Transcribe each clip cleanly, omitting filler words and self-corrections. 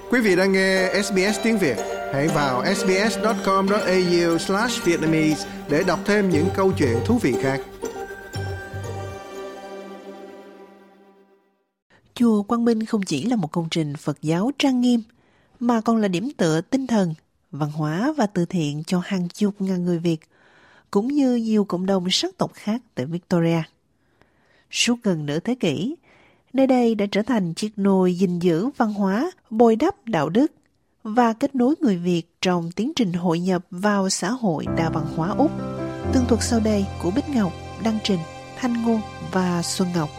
Quý vị đang nghe SBS tiếng Việt. Hãy vào sbs.com.au/vietnamese để đọc thêm những câu chuyện thú vị khác. Chùa Quang Minh không chỉ là một công trình Phật giáo trang nghiêm, mà còn là điểm tựa tinh thần, văn hóa và từ thiện cho hàng chục ngàn người Việt, cũng như nhiều cộng đồng sắc tộc khác tại Victoria. Suốt gần nửa thế kỷ, nơi đây đã trở thành chiếc nôi gìn giữ văn hóa, bồi đắp đạo đức và kết nối người Việt trong tiến trình hội nhập vào xã hội đa văn hóa Úc. Tường thuật sau đây của Bích Ngọc, Đăng Trình, Thanh Ngôn và Xuân Ngọc.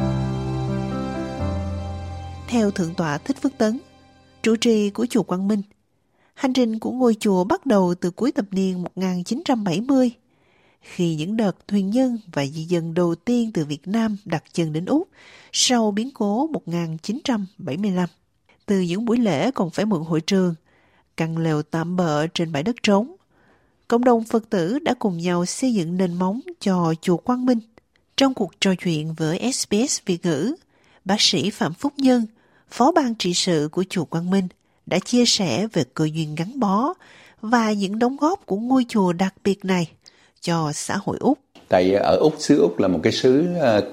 Theo Thượng tọa Thích Phước Tấn, trụ trì của chùa Quang Minh, hành trình của ngôi chùa bắt đầu từ cuối thập niên 1970, khi những đợt thuyền nhân và di dân đầu tiên từ Việt Nam đặt chân đến Úc sau biến cố 1975. Từ những buổi lễ còn phải mượn hội trường, căn lều tạm bợ trên bãi đất trống, cộng đồng Phật tử đã cùng nhau xây dựng nền móng cho chùa Quang Minh. Trong cuộc trò chuyện với SBS Việt ngữ, bác sĩ Phạm Phúc Nhân, phó ban trị sự của chùa Quang Minh, đã chia sẻ về cơ duyên gắn bó và những đóng góp của ngôi chùa đặc biệt này cho xã hội Úc. Tại ở Úc, xứ Úc là một cái xứ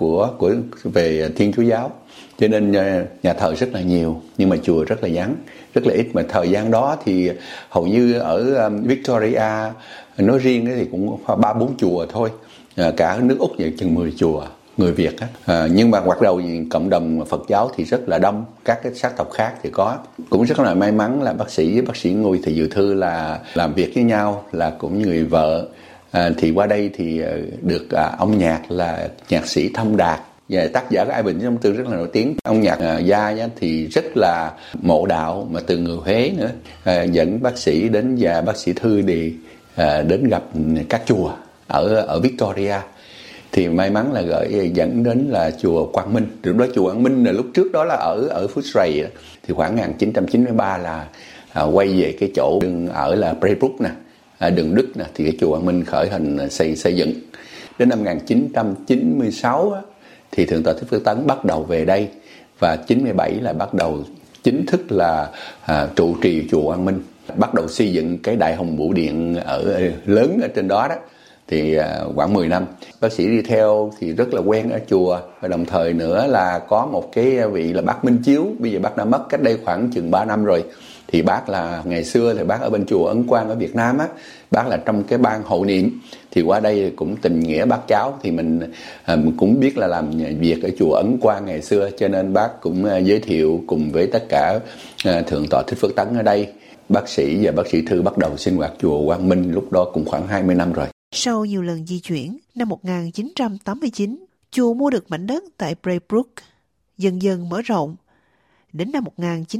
về Thiên Chúa giáo, cho nên nhà thờ rất là nhiều, nhưng mà chùa rất là vắng, rất là ít. Mà thời gian đó thì hầu như ở Victoria nói riêng thì cũng 3-4 chùa thôi, cả nước Úc vậy chừng 10 chùa người Việt á. Nhưng mà bắt đầu cộng đồng Phật giáo thì rất là đông, các cái sắc tộc khác thì có. Cũng rất là may mắn là bác sĩ với bác sĩ Ngôi Thị Dự Thư là làm việc với nhau, là cũng như người vợ. Thì qua đây thì được ông nhạc là nhạc sĩ Thông Đạt và tác giả của Ai Bình Trong Tư rất là nổi tiếng. Ông nhạc gia thì rất là mộ đạo, mà từ người Huế nữa, dẫn bác sĩ đến và bác sĩ Thư thì đến gặp các chùa ở Victoria. Thì may mắn là dẫn đến là chùa Quang Minh. Lúc đó chùa Quang Minh là lúc trước đó là ở Footscray, thì khoảng 1993 là quay về cái chỗ ở là Braybrook nè, đường Đức nè, thì cái chùa Quang Minh khởi hành xây dựng. Đến năm 1996 á, thì Thượng tọa Thích Phước Tấn bắt đầu về đây, và 97 là bắt đầu chính thức là trụ trì chùa Quang Minh, bắt đầu xây dựng cái Đại Hồng Bổ Điện lớn ở trên đó đó. Thì khoảng 10 năm bác sĩ đi theo thì rất là quen ở chùa, và đồng thời nữa là có một cái vị là bác Minh Chiếu, bây giờ bác đã mất cách đây khoảng chừng 3 năm rồi. Thì bác là ngày xưa thì bác ở bên chùa Ấn Quang ở Việt Nam á, bác là trong cái ban hộ niệm, thì qua đây cũng tình nghĩa bác cháu, thì mình cũng biết là làm việc ở chùa Ấn Quang ngày xưa, cho nên bác cũng giới thiệu cùng với tất cả Thượng tọa Thích Phước Tấn ở đây. Bác sĩ và bác sĩ Thư bắt đầu sinh hoạt chùa Quang Minh lúc đó cũng khoảng 20 năm rồi. Sau nhiều lần di chuyển, năm 1989, chùa mua được mảnh đất tại Braybrook, dần dần mở rộng. Đến năm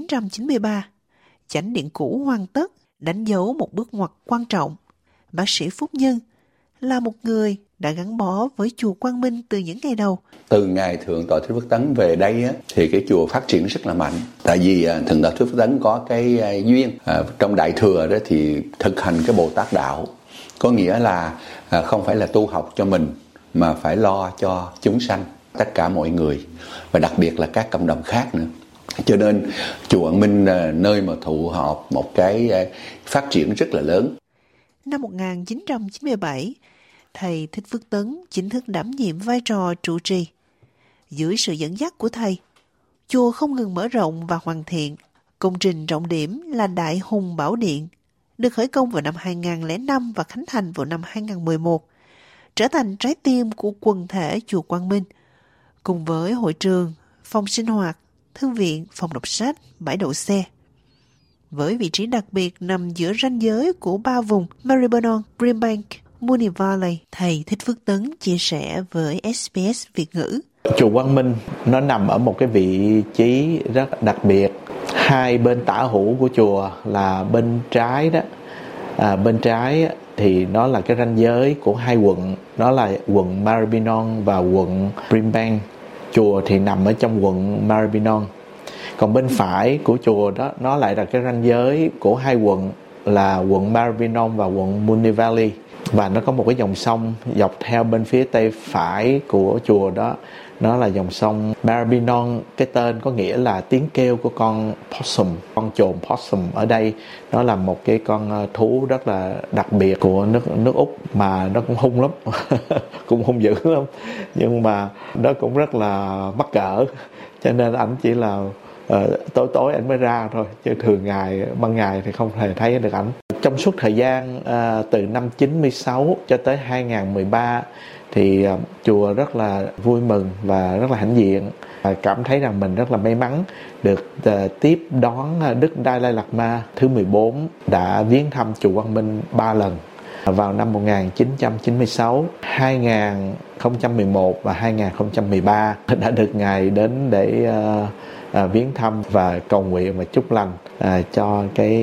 1993, chánh điện cũ hoàn tất, đánh dấu một bước ngoặt quan trọng. Bác sĩ Phúc Nhân là một người đã gắn bó với chùa Quang Minh từ những ngày đầu. Từ ngày Thượng tọa Thích Phước Tấn về đây á, thì cái chùa phát triển rất là mạnh. Tại vì Thượng tọa Thích Phước Tấn có cái duyên trong Đại Thừa đó thì thực hành cái Bồ Tát đạo. Có nghĩa là không phải là tu học cho mình, mà phải lo cho chúng sanh, tất cả mọi người, và đặc biệt là các cộng đồng khác nữa. Cho nên chùa Quang Minh là nơi mà thụ họp một cái phát triển rất là lớn. Năm 1997, thầy Thích Phước Tấn chính thức đảm nhiệm vai trò trụ trì. Dưới sự dẫn dắt của thầy, chùa không ngừng mở rộng và hoàn thiện. Công trình trọng điểm là Đại Hùng Bảo Điện, được khởi công vào năm 2005 và khánh thành vào năm 2011, trở thành trái tim của quần thể chùa Quang Minh, cùng với hội trường, phòng sinh hoạt, thư viện, phòng đọc sách, bãi đậu xe. Với vị trí đặc biệt nằm giữa ranh giới của 3 vùng Maribyrnong, Brimbank, Moonee Valley, thầy Thích Phước Tấn chia sẻ với SBS Việt ngữ. Chùa Quang Minh nó nằm ở một cái vị trí rất đặc biệt. Hai bên tả hữu của chùa là bên trái đó. Bên trái thì nó là cái ranh giới của hai quận, đó là quận Maribyrnong và quận Brimbank. Chùa thì nằm ở trong quận Maribyrnong. Còn bên phải của chùa đó, nó lại là cái ranh giới của hai quận là quận Maribyrnong và quận Moonee Valley. Và nó có một cái dòng sông dọc theo bên phía tây phải của chùa đó Nó là dòng sông Maribyrnong, cái tên có nghĩa là tiếng kêu của con possum, con chồn possum. Ở đây nó là một cái con thú rất là đặc biệt của nước Úc, mà nó cũng hung lắm cũng hung dữ lắm, nhưng mà nó cũng rất là mắc cỡ, cho nên ảnh chỉ là tối ảnh mới ra thôi, chứ thường ban ngày thì không thể thấy được ảnh. Trong suốt thời gian từ năm 96 cho tới 2013 thì chùa rất là vui mừng và rất là hãnh diện, cảm thấy rằng mình rất là may mắn được tiếp đón Đức Dalai Lama thứ 14 đã viếng thăm chùa Quang Minh 3 lần vào năm 1996, 2011 và 2013 đã được Ngài đến để viếng thăm và cầu nguyện và chúc lành cho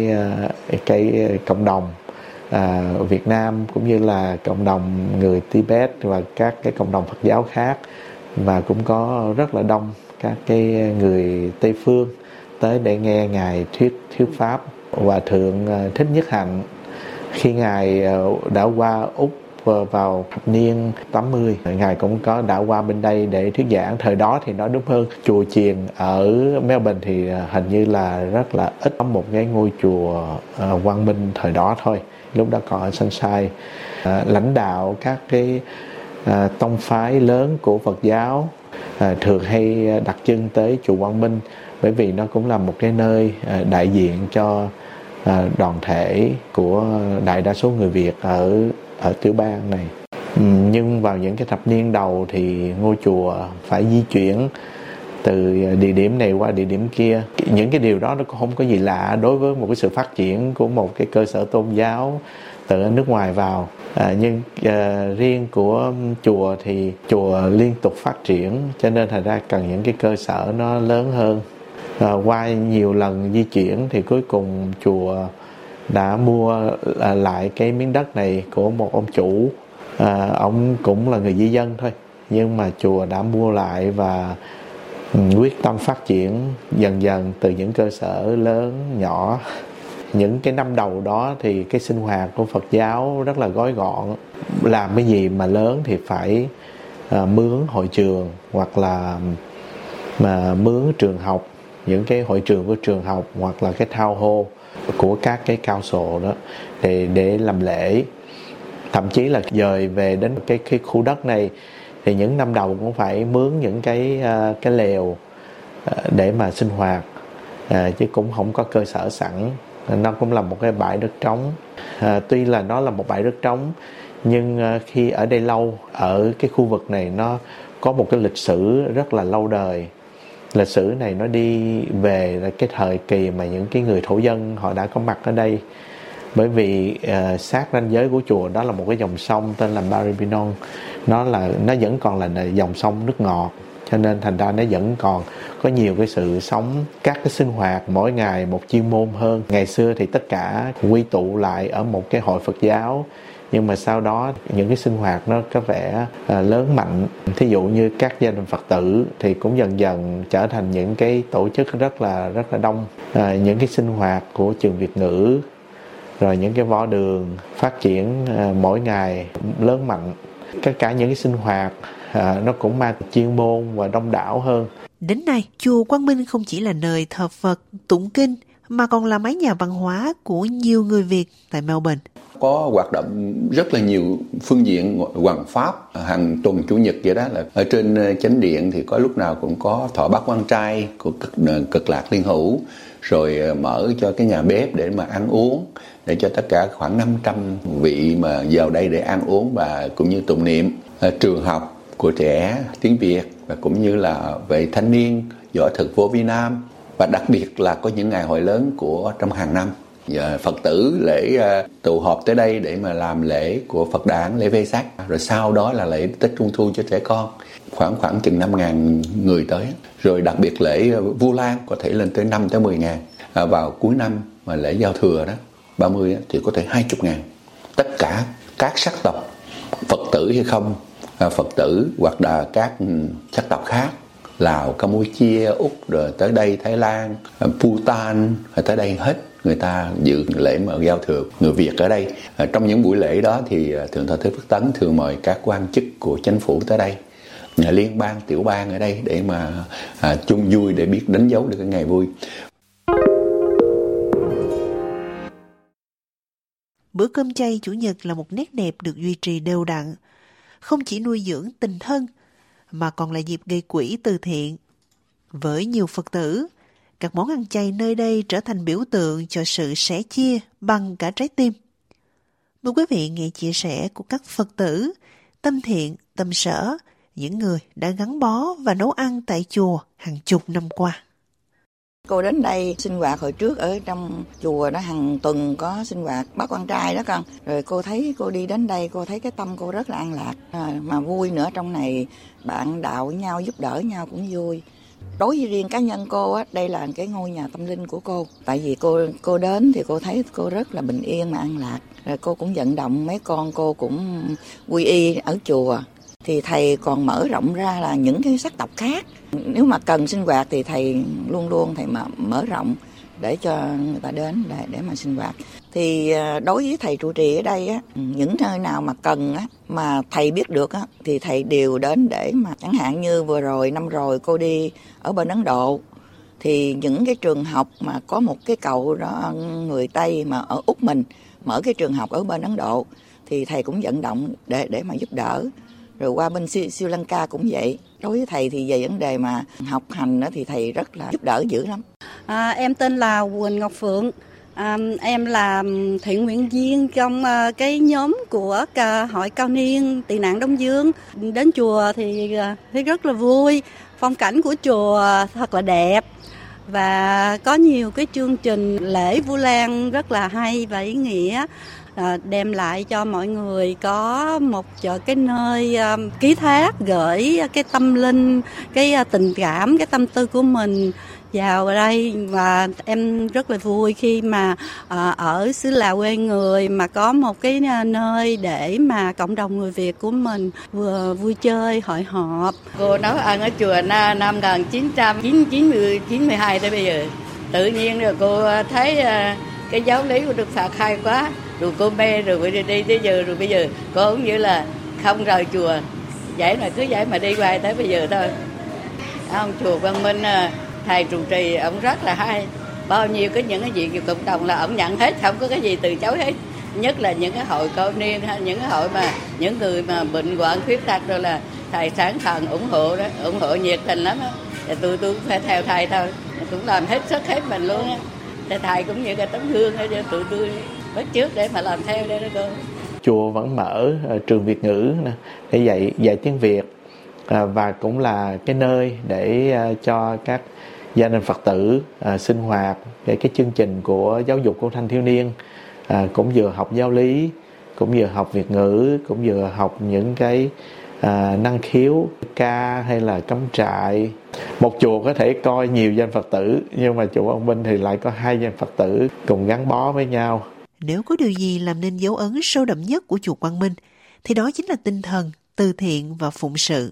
cái cộng đồng Việt Nam, cũng như là cộng đồng người Tibet và các cái cộng đồng Phật giáo khác, và cũng có rất là đông các cái người Tây phương tới để nghe Ngài thuyết pháp. Hòa thượng Thích Nhất Hạnh khi Ngài đã qua Úc vào thập niên 80, Ngài cũng đã qua bên đây để thuyết giảng. Thời đó thì nói đúng hơn, chùa chiền ở Melbourne thì hình như là rất là ít, có một cái ngôi chùa Quang Minh thời đó thôi, lúc đó còn ở Sunshine. Lãnh đạo các cái tông phái lớn của Phật giáo thường hay đặt chân tới chùa Quang Minh, bởi vì nó cũng là một cái nơi đại diện cho đoàn thể của đại đa số người Việt ở tiểu bang này. Nhưng vào những cái thập niên đầu thì ngôi chùa phải di chuyển từ địa điểm này qua địa điểm kia. Những cái điều đó nó cũng không có gì lạ đối với một cái sự phát triển của một cái cơ sở tôn giáo từ nước ngoài vào. Nhưng riêng của chùa thì chùa liên tục phát triển, cho nên thành ra cần những cái cơ sở nó lớn hơn. Qua nhiều lần di chuyển thì cuối cùng chùa đã mua lại cái miếng đất này của một ông chủ. Ông cũng là người di dân thôi, nhưng mà chùa đã mua lại và quyết tâm phát triển dần dần từ những cơ sở lớn nhỏ. Những cái năm đầu đó thì cái sinh hoạt của Phật giáo rất là gói gọn. Làm cái gì mà lớn thì phải mướn hội trường hoặc là mướn trường học, những cái hội trường của trường học hoặc là cái town hall của các cái cao sổ đó để làm lễ. Thậm chí là dời về đến cái khu đất này thì những năm đầu cũng phải mướn những cái lều để mà sinh hoạt, chứ cũng không có cơ sở sẵn. Nó cũng là một cái bãi đất trống. Tuy là nó là một bãi đất trống, nhưng khi ở đây lâu, ở cái khu vực này nó có một cái lịch sử rất là lâu đời. Lịch sử này nó đi về cái thời kỳ mà những cái người thổ dân họ đã có mặt ở đây. Bởi vì sát ranh giới của chùa đó là một cái dòng sông tên là Maribyrnong. Nó vẫn còn là dòng sông nước ngọt, cho nên thành ra nó vẫn còn có nhiều cái sự sống, các cái sinh hoạt mỗi ngày một chuyên môn hơn. Ngày xưa thì tất cả quy tụ lại ở một cái hội Phật giáo, nhưng mà sau đó những cái sinh hoạt nó có vẻ lớn mạnh. Thí dụ như các gia đình Phật tử thì cũng dần dần trở thành những cái tổ chức rất là đông. Những cái sinh hoạt của trường Việt ngữ, rồi những cái võ đường phát triển mỗi ngày lớn mạnh. Tất cả những cái sinh hoạt nó cũng mang chuyên môn và đông đảo hơn. Đến nay, chùa Quang Minh không chỉ là nơi thờ Phật, tụng kinh, mà còn là mái nhà văn hóa của nhiều người Việt tại Melbourne. Có hoạt động rất là nhiều phương diện hoằng pháp, hàng tuần chủ nhật vậy đó, là ở trên chánh điện thì có lúc nào cũng có thọ bát quan trai của Cực Lạc Liên Hữu, rồi mở cho cái nhà bếp để mà ăn uống, để cho tất cả khoảng 500 vị mà vào đây để ăn uống và cũng như tụng niệm. Trường học của trẻ tiếng Việt và cũng như là về thanh niên võ thực vô vi Nam, và đặc biệt là có những ngày hội lớn của trong hàng năm. Phật tử lễ tụ họp tới đây để mà làm lễ của Phật đản, lễ Vesak, rồi sau đó là lễ Tết Trung Thu cho trẻ con, khoảng chừng 5.000 người tới. Rồi đặc biệt lễ Vu Lan có thể lên tới 5 tới 10.000. Vào cuối năm mà lễ giao thừa đó 30 thì có thể 20.000. Tất cả các sắc tộc Phật tử hay không Phật tử hoặc là các sắc tộc khác, Lào, Campuchia, Úc, rồi tới đây Thái Lan, Bhutan, tới đây hết người ta dự lễ mở giao thừa. Người Việt ở đây trong những buổi lễ đó thì Thượng tọa Thích Phước Tấn thường mời các quan chức của chính phủ tới đây liên bang, tiểu bang ở đây để mà chung vui, để biết đánh dấu được cái ngày vui. Bữa cơm chay Chủ nhật là một nét đẹp được duy trì đều đặn, không chỉ nuôi dưỡng tình thân, mà còn là dịp gây quỹ từ thiện. Với nhiều Phật tử, các món ăn chay nơi đây trở thành biểu tượng cho sự sẻ chia bằng cả trái tim. Mời quý vị nghe chia sẻ của các Phật tử, tâm thiện, tâm sở, những người đã gắn bó và nấu ăn tại chùa hàng chục năm qua. Cô đến đây sinh hoạt hồi trước ở trong chùa đó, hàng tuần có sinh hoạt bác quan trai đó con. Rồi cô thấy cô đi đến đây, cô thấy cái tâm cô rất là an lạc, mà vui nữa. Trong này bạn đạo với nhau, giúp đỡ nhau cũng vui. Đối với riêng cá nhân cô á, đây là cái ngôi nhà tâm linh của cô. Tại vì cô đến thì cô thấy cô rất là bình yên mà an lạc. Rồi cô cũng vận động mấy con cô cũng quy y ở chùa. Thì thầy còn mở rộng ra là những cái sắc tộc khác. Nếu mà cần sinh hoạt thì thầy luôn luôn thầy mở rộng để cho người ta đến để mà sinh hoạt. Thì đối với thầy trụ trì ở đây á, những nơi nào mà cần á, mà thầy biết được á, thì thầy đều đến để mà, chẳng hạn như vừa rồi, năm rồi cô đi ở bên Ấn Độ, thì những cái trường học mà có một cái cậu đó người Tây mà ở Úc mình mở cái trường học ở bên Ấn Độ, thì thầy cũng vận động để mà giúp đỡ. Rồi qua bên Sri Lanka cũng vậy. Đối với thầy thì về vấn đề mà học hành đó thì thầy rất là giúp đỡ dữ lắm. Em tên là Quỳnh Ngọc Phượng. Em là thiện nguyện viên trong cái nhóm của hội cao niên tị nạn Đông Dương. Đến chùa thì thấy rất là vui. Phong cảnh của chùa thật là đẹp. Và có nhiều cái chương trình lễ Vu Lan rất là hay và ý nghĩa. Đem lại cho mọi người có một cái nơi ký thác, gửi cái tâm linh, cái tình cảm, cái tâm tư của mình vào đây. Và em rất là vui khi mà ở xứ Lào quê người mà có một cái nơi để mà cộng đồng người Việt của mình vừa vui chơi, hội họp. Cô nấu ăn ở chùa năm 1992 tới bây giờ. Tự nhiên rồi cô thấy cái giáo lý của Đức Phật hay quá. Rồi cô mê rồi đi tới giờ, rồi bây giờ cô cũng như là không rời chùa, vậy là cứ vậy mà đi hoài tới bây giờ thôi. Ông chùa Quang Minh, thầy trụ trì ông rất là hay, bao nhiêu những cái gì cộng đồng là ông nhận hết, không có cái gì từ chối hết. Nhất là những cái hội cao niên, những cái hội mà những người mà bệnh hoạn khuyết tật rồi là thầy sẵn sàng ủng hộ đó, ủng hộ nhiệt tình lắm á. Tôi phải theo thầy thôi, cũng làm hết sức hết mình luôn á. Thầy cũng như cái tấm gương cho tụi tôi bắt chước để mà làm theo đây đó cô. Chùa vẫn mở trường Việt ngữ để dạy tiếng Việt, và cũng là cái nơi để cho các gia đình Phật tử sinh hoạt để cái chương trình của giáo dục của thanh thiếu niên, cũng vừa học giáo lý, cũng vừa học Việt ngữ, cũng vừa học những cái năng khiếu ca hay là cắm trại. Một chùa có thể coi nhiều danh Phật tử, nhưng mà chùa Quang Minh thì lại có 2 danh Phật tử cùng gắn bó với nhau. Nếu có điều gì làm nên dấu ấn sâu đậm nhất của chùa Quang Minh, thì đó chính là tinh thần từ thiện và phụng sự.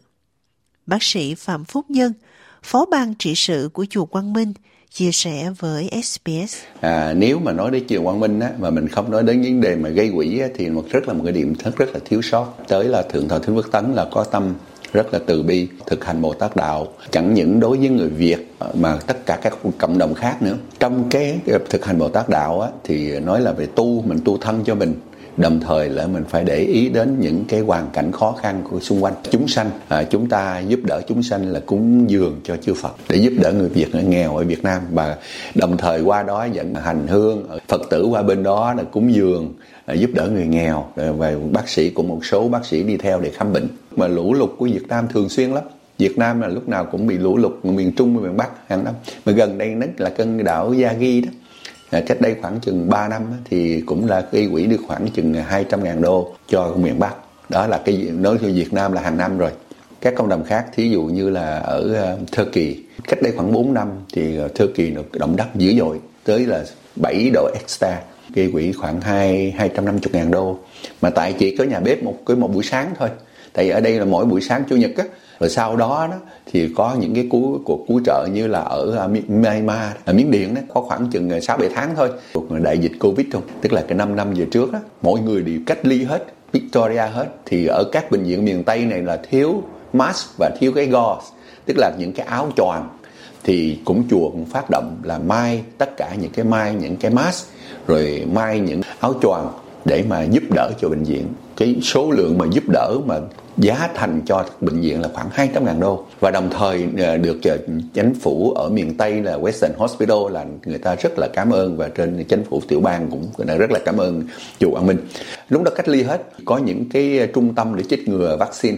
Bác sĩ Phạm Phúc Nhân, Phó ban trị sự của chùa Quang Minh, chia sẻ với SBS. Nếu mà nói đến chùa Quang Minh á, mà mình không nói đến vấn đề mà gây quỹ á, thì một cái điểm rất là thiếu sót. Tới là Thượng tọa Thích Phước Tấn là có tâm rất là từ bi, thực hành Bồ Tát đạo, chẳng những đối với người Việt mà tất cả các cộng đồng khác nữa. Trong cái thực hành Bồ Tát đạo á, thì nói là về mình tu thân cho mình, đồng thời là mình phải để ý đến những cái hoàn cảnh khó khăn của xung quanh chúng sanh. Chúng ta giúp đỡ chúng sanh là cúng dường cho chư Phật, để giúp đỡ người Việt nghèo ở Việt Nam, và đồng thời qua đó dẫn hành hương Phật tử qua bên đó là cúng dường, giúp đỡ người nghèo, và bác sĩ cũng một số bác sĩ đi theo để khám bệnh. Mà lũ lụt của Việt Nam thường xuyên lắm. Việt Nam là lúc nào cũng bị lũ lụt, miền Trung và miền Bắc hàng năm. Mà gần đây nhất là cơn đảo Yagi đó. Cách đây khoảng chừng 3 năm thì cũng là gây quỹ được khoảng chừng 200.000 đô cho miền Bắc. Đó là cái nói cho Việt Nam là hàng năm rồi. Các cộng đồng khác, thí dụ như là ở Thổ Kỳ, cách đây khoảng 4 năm thì Thổ Kỳ động đất dữ dội, tới là 7 độ Richter, gây quỹ khoảng 250.000 đô. Mà tại chỉ có nhà bếp một buổi sáng thôi. Tại ở đây là mỗi buổi sáng Chủ nhật á. Rồi sau đó thì có những cái cuộc cứu trợ như là ở Myanmar, ở Miến Điện đó, có khoảng chừng 6-7 tháng thôi. Đại dịch Covid không, tức là cái 5 năm về trước đó, mỗi người đều cách ly hết, Victoria hết. Thì ở các bệnh viện miền Tây này là thiếu mask và thiếu cái gauze, tức là những cái áo choàng, thì chùa cũng phát động là may tất cả những cái mask, rồi may những áo choàng để mà giúp đỡ cho bệnh viện. Cái số lượng mà giúp đỡ mà giá thành cho bệnh viện là khoảng 200.000 đô. Và đồng thời được chính phủ ở miền Tây là Western Hospital là người ta rất là cảm ơn, và trên chính phủ tiểu bang cũng rất là cảm ơn chùa Quang Minh. Lúc đó cách ly hết, có những cái trung tâm để chích ngừa vaccine,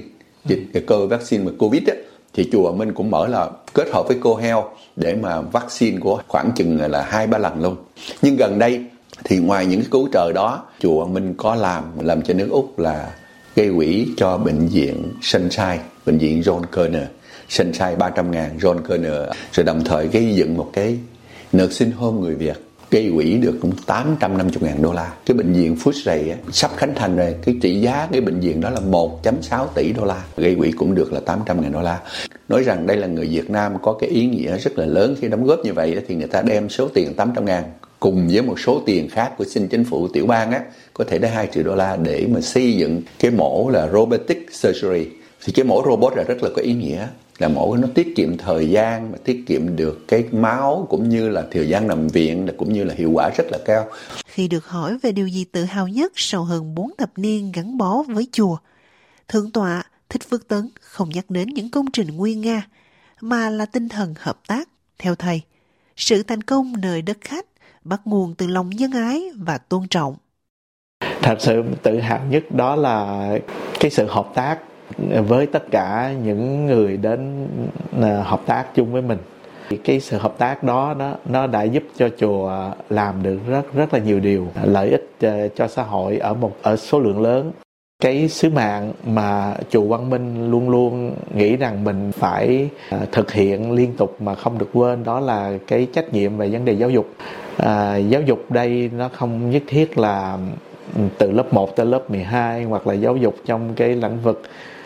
cơ vaccine mà Covid á, thì chùa Quang Minh cũng mở là kết hợp với Co-Health để mà vaccine của khoảng chừng là 2-3 lần luôn. Nhưng gần đây thì ngoài những cái cứu trợ đó, chùa Quang Minh có làm cho nước Úc là gây quỹ cho bệnh viện Sunshine, bệnh viện John Kerner, Sunshine 300.000, John Kerner, rồi đồng thời gây dựng một cái nursing home người Việt, gây quỹ được cũng 850.000 đô la. Cái bệnh viện Footscray sắp khánh thành rồi, cái trị giá cái bệnh viện đó là 1.6 tỷ đô la, gây quỹ cũng được là 800.000 đô la. Nói rằng đây là người Việt Nam có cái ý nghĩa rất là lớn khi đóng góp như vậy, thì người ta đem số tiền 800.000 cùng với một số tiền khác của xin chính phủ tiểu bang á, có thể đến 2 triệu đô la để mà xây dựng cái mổ là robotic surgery. Thì cái mổ robot là rất là có ý nghĩa, là mổ nó tiết kiệm thời gian, mà tiết kiệm được cái máu cũng như là thời gian nằm viện, cũng như là hiệu quả rất là cao. Khi được hỏi về điều gì tự hào nhất sau hơn 4 thập niên gắn bó với chùa, Thượng tọa Thích Phước Tấn không nhắc đến những công trình nguy nga, mà là tinh thần hợp tác. Theo thầy, sự thành công nơi đất khách bắt nguồn từ lòng nhân ái và tôn trọng. Thật sự tự hào nhất đó là cái sự hợp tác với tất cả những người đến hợp tác chung với mình. Cái sự hợp tác đó nó đã giúp cho chùa làm được rất là nhiều điều lợi ích cho xã hội ở số lượng lớn. Cái sứ mạng mà chùa Quang Minh luôn luôn nghĩ rằng mình phải thực hiện liên tục mà không được quên, đó là cái trách nhiệm về vấn đề giáo dục. Giáo dục đây nó không nhất thiết là từ lớp 1 tới lớp 12, hoặc là giáo dục trong cái lĩnh vực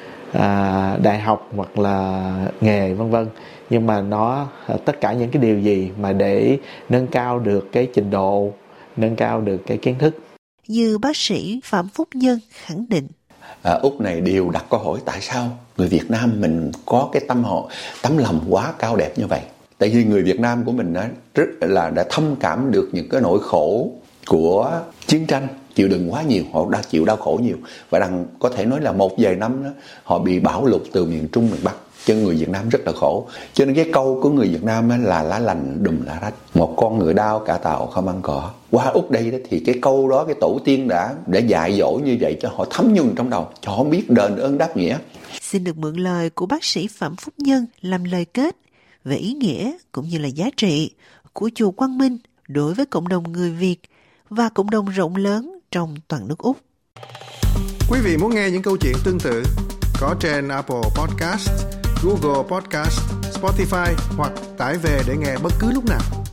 đại học hoặc là nghề vân vân, nhưng mà nó tất cả những cái điều gì mà để nâng cao được cái trình độ, nâng cao được cái kiến thức. Như bác sĩ Phạm Phúc Nhân khẳng định, Úc này đều đặt câu hỏi tại sao người Việt Nam mình có cái tấm lòng quá cao đẹp như vậy. Tại vì người Việt Nam của mình rất là đã thông cảm được những cái nỗi khổ của chiến tranh, chịu đựng quá nhiều, họ đã chịu đau khổ nhiều, và có thể nói là một vài năm đó, họ bị bão lụt từ miền Trung miền Bắc, cho người Việt Nam rất là khổ. Cho nên cái câu của người Việt Nam là lá lành đùm lá rách, một con ngựa đao cả tàu không ăn cỏ. Qua Úc đây đó thì cái câu đó cái tổ tiên đã dạy dỗ như vậy cho họ thấm nhuần trong đầu, cho họ biết đền ơn đáp nghĩa. Xin được mượn lời của bác sĩ Phạm Phúc Nhân làm lời kết về ý nghĩa cũng như là giá trị của chùa Quang Minh đối với cộng đồng người Việt và cộng đồng rộng lớn trong toàn nước Úc. Quý vị muốn nghe những câu chuyện tương tự có trên Apple Podcast, Google Podcast, Spotify hoặc tải về để nghe bất cứ lúc nào.